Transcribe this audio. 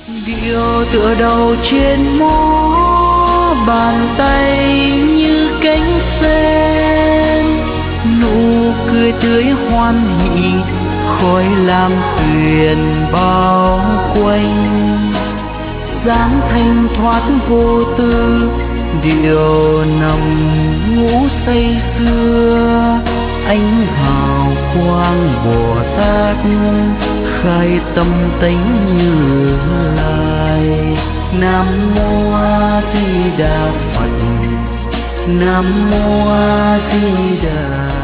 Điệu tựa đầu trên mó, bàn tay như cánh sen, nụ cười tươi hoan hỷ, khói lam tuyền bao quanh. Dáng thanh thoát vô tư, điệu nằm ngủ say sưa. Ánh hào quang Bồ Tát khai tâm tánh Như Lai. Nam mô A Di Đà Phật, Nam mô A Di Đà